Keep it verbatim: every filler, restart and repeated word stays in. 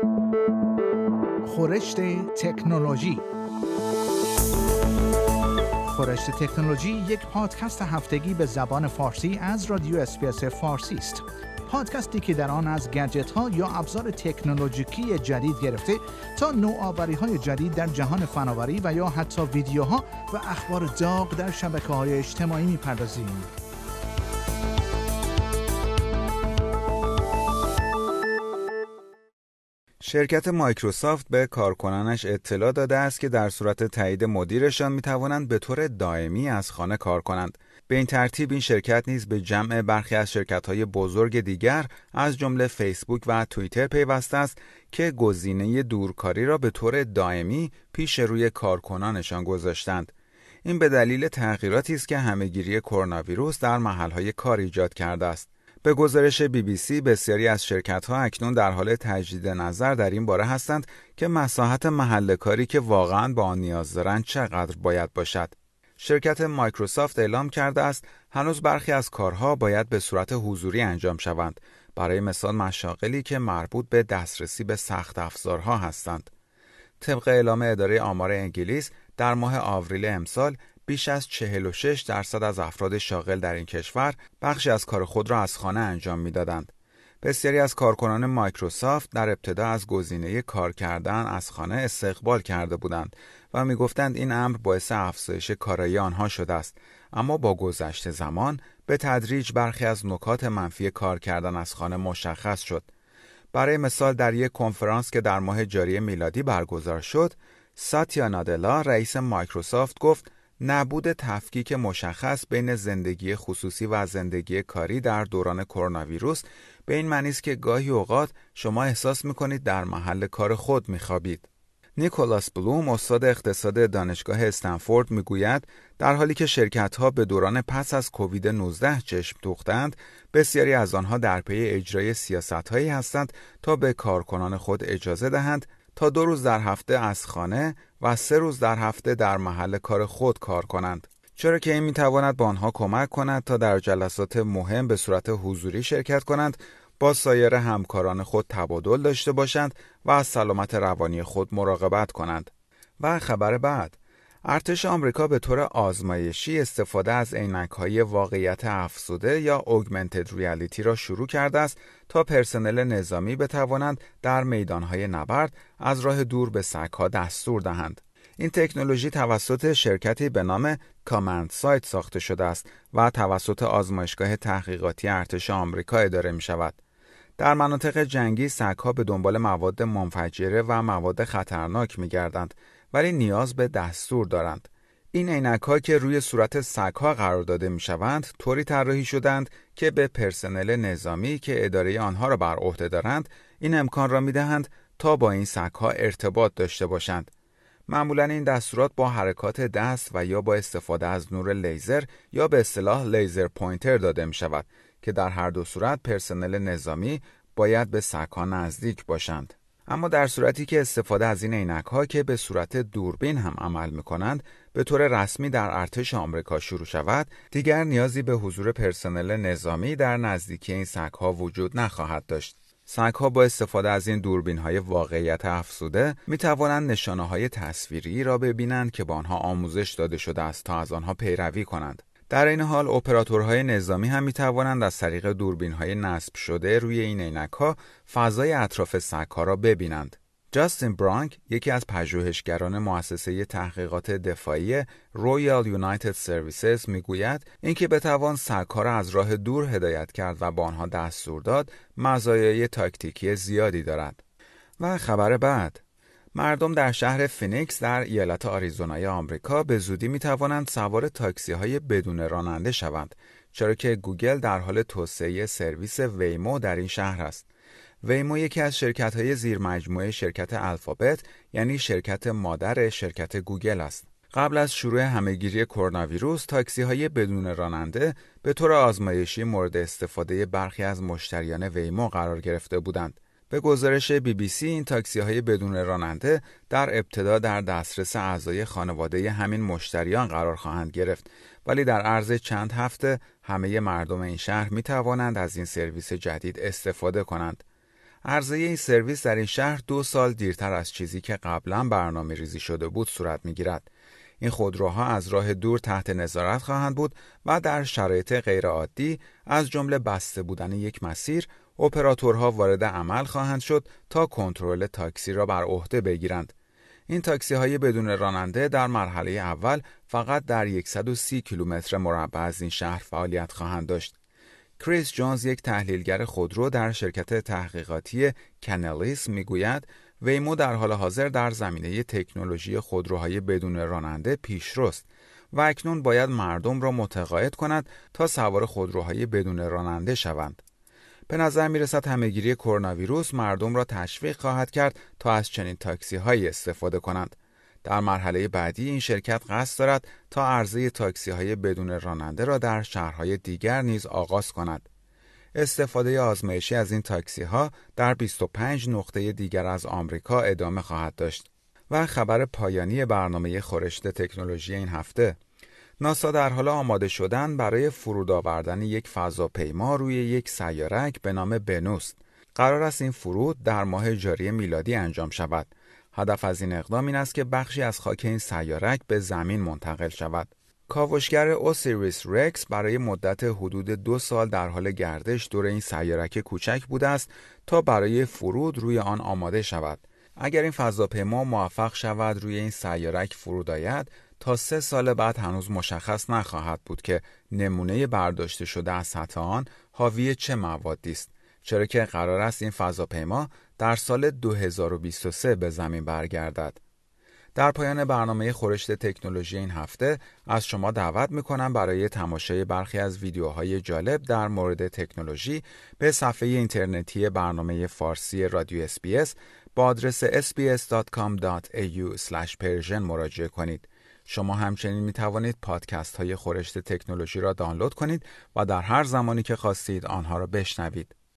خورشت تکنولوژی. خورشت تکنولوژی یک پادکست هفتگی به زبان فارسی از رادیو اسپیس فارسی است. پادکستی که در آن از گجت‌ها یا ابزار تکنولوژیکی جدید گرفته تا نوآوری‌های جدید در جهان فناوری و یا حتی ویدیوها و اخبار داغ در شبکه‌های اجتماعی می‌پردازیم. شرکت مایکروسافت به کارکنانش اطلاع داده است که در صورت تایید مدیرشان می‌توانند به طور دائمی از خانه کار کنند. به این ترتیب این شرکت نیز به جمع برخی از شرکت‌های بزرگ دیگر از جمله فیسبوک و توییتر پیوسته است که گزینه دورکاری را به طور دائمی پیش روی کارکنانشان گذاشتند. این به دلیل تغییراتی است که همه‌گیری کرونا ویروس در محل‌های کار ایجاد کرده است. به گزارش بی بی سی بسیاری از شرکت‌ها اکنون در حال تجدید نظر در این باره هستند که مساحت محل کاری که واقعاً با آن نیاز دارند چقدر باید باشد. شرکت مایکروسافت اعلام کرده است هنوز برخی از کارها باید به صورت حضوری انجام شوند، برای مثال مشاغلی که مربوط به دسترسی به سخت افزارها هستند. طبق اعلام اداره آمار انگلیس در ماه آوریل امسال بیش از چهل و شش درصد از افراد شاغل در این کشور بخشی از کار خود را از خانه انجام می‌دادند. بسیاری از کارکنان مایکروسافت در ابتدا از گزینه کار کردن از خانه استقبال کرده بودند و می‌گفتند این امر باعث افزایش کارایی آنها شده است، اما با گذشت زمان به تدریج برخی از نکات منفی کار کردن از خانه مشخص شد. برای مثال در یک کنفرانس که در ماه جاری میلادی برگزار شد، ساتیا نادلا رئیس مایکروسافت گفت نبود تفکیک مشخص بین زندگی خصوصی و زندگی کاری در دوران کرونا ویروس به این معنی است که گاهی اوقات شما احساس می‌کنید در محل کار خود می‌خوابید. نیکولاس بلوم استاد اقتصاد دانشگاه استنفورد میگوید در حالی که شرکت‌ها به دوران پس از کووید نوزده چشم دوختند، بسیاری از آنها در پی اجرای سیاست‌هایی هستند تا به کارکنان خود اجازه دهند تا دو روز در هفته از خانه و سه روز در هفته در محل کار خود کار کنند، چرا که این میتواند به آنها کمک کند تا در جلسات مهم به صورت حضوری شرکت کنند، با سایر همکاران خود تبادل داشته باشند و از سلامت روانی خود مراقبت کنند. و خبر بعد، ارتش آمریکا به طور آزمایشی استفاده از عینک‌های واقعیت افزوده یا Augmented Reality را شروع کرده است تا پرسنل نظامی بتوانند در میدان‌های نبرد از راه دور به سگ‌ها دستور دهند. این تکنولوژی توسط شرکتی به نام کامند سایت ساخته شده است و توسط آزمایشگاه تحقیقاتی ارتش آمریکا اداره می‌شود. در مناطق جنگی سگ‌ها به دنبال مواد منفجره و مواد خطرناک می‌گردند، ولی نیاز به دستور دارند. این عینک‌ها که روی صورت سگ‌ها قرار داده می‌شوند، طوری طراحی شدند که به پرسنل نظامی که اداره آنها را بر عهده دارند، این امکان را می‌دهند تا با این سگ‌ها ارتباط داشته باشند. معمولاً این دستورات با حرکات دست و یا با استفاده از نور لیزر یا به اصطلاح لیزر پوینتر داده می‌شود که در هر دو صورت پرسنل نظامی باید به سگ‌ها نزدیک باشند. اما در صورتی که استفاده از این عینک‌ها که به صورت دوربین هم عمل می‌کنند به طور رسمی در ارتش آمریکا شروع شود، دیگر نیازی به حضور پرسنل نظامی در نزدیکی این سگ‌ها وجود نخواهد داشت. سگ‌ها با استفاده از این دوربین‌های واقعیت افزوده می‌توانند نشانه‌های تصویری را ببینند که با آنها آموزش داده شده است تا از آنها پیروی کنند. در این حال اپراتورهای نظامی هم می‌توانند از طریق دوربین‌های نصب شده روی این عینک‌ها فضای اطراف سگ‌ها را ببینند. جاستین برانک، یکی از پژوهشگران مؤسسه تحقیقات دفاعی رویال یونایتد سرویسز میگوید اینکه بتوان سگ‌ها را از راه دور هدایت کرد و با آنها دستور داد، مزایای تاکتیکی زیادی دارد. و خبر بعد، مردم در شهر فینیکس در ایالت آریزونای آمریکا به زودی می توانند سوار تاکسی های بدون راننده شوند، چرا که گوگل در حال توسعه سرویس ویمو در این شهر است. ویمو یکی از شرکت های زیر مجموعه شرکت الفابت، یعنی شرکت مادر شرکت گوگل است. قبل از شروع همه‌گیری کرونا ویروس، تاکسی های بدون راننده به طور آزمایشی مورد استفاده برخی از مشتریان ویمو قرار گرفته بودند. به گزارش بی بی سی این تاکسی‌های بدون راننده در ابتدا در دسترس اعضای خانواده همین مشتریان قرار خواهند گرفت، ولی در عرض چند هفته همه مردم این شهر می توانند از این سرویس جدید استفاده کنند. عرضه این سرویس در این شهر دو سال دیرتر از چیزی که قبلا برنامه ریزی شده بود صورت میگیرد. این خودروها از راه دور تحت نظارت خواهند بود و در شرایط غیرعادی از جمله بسته بودن یک مسیر، اپراتورها وارد عمل خواهند شد تا کنترل تاکسی را بر عهده بگیرند. این تاکسی های بدون راننده در مرحله اول فقط در صد و سی کیلومتر مربع از این شهر فعالیت خواهند داشت. کریس جونز، یک تحلیلگر خودرو در شرکت تحقیقاتی کنلیس، میگوید ویمو در حال حاضر در زمینه تکنولوژی خودروهای بدون راننده پیشروست و اکنون باید مردم را متقاعد کند تا سوار خودروهای بدون راننده شوند. به نظر می رسد همهگیری کرونا ویروس مردم را تشویق خواهد کرد تا از چنین تاکسی هایی استفاده کنند. در مرحله بعدی این شرکت قصد دارد تا عرضه تاکسی های بدون راننده را در شهرهای دیگر نیز آغاز کند. استفاده آزمایشی از این تاکسی ها در بیست و پنج نقطه دیگر از آمریکا ادامه خواهد داشت. و خبر پایانی برنامه خورشت تکنولوژی این هفته: ناسا در حال آماده شدن برای فرود آوردن یک فضاپیما روی یک سیارک به نام بنوست. قرار است این فرود در ماه جاری میلادی انجام شود. هدف از این اقدام این است که بخشی از خاک این سیارک به زمین منتقل شود. کاوشگر اوسیریس رکس برای مدت حدود دو سال در حال گردش دور این سیارک کوچک بوده است تا برای فرود روی آن آماده شود. اگر این فضاپیما موفق شود روی این سیارک فرود آید، تا سه سال بعد هنوز مشخص نخواهد بود که نمونه برداشته شده از سطح آن حاوی چه موادی است، چرا که قرار است این فضاپیما در سال دو هزار و بیست و سه به زمین برگردد. در پایان برنامه خورشت تکنولوژی این هفته از شما دعوت می‌کنم برای تماشای برخی از ویدیوهای جالب در مورد تکنولوژی به صفحه اینترنتی برنامه فارسی رادیو اس بی اس با آدرس اس بی اس دات کام دات ای یو اسلش پرژن مراجعه کنید. شما همچنین می توانید پادکست های خورشت تکنولوژی را دانلود کنید و در هر زمانی که خواستید آنها را بشنوید.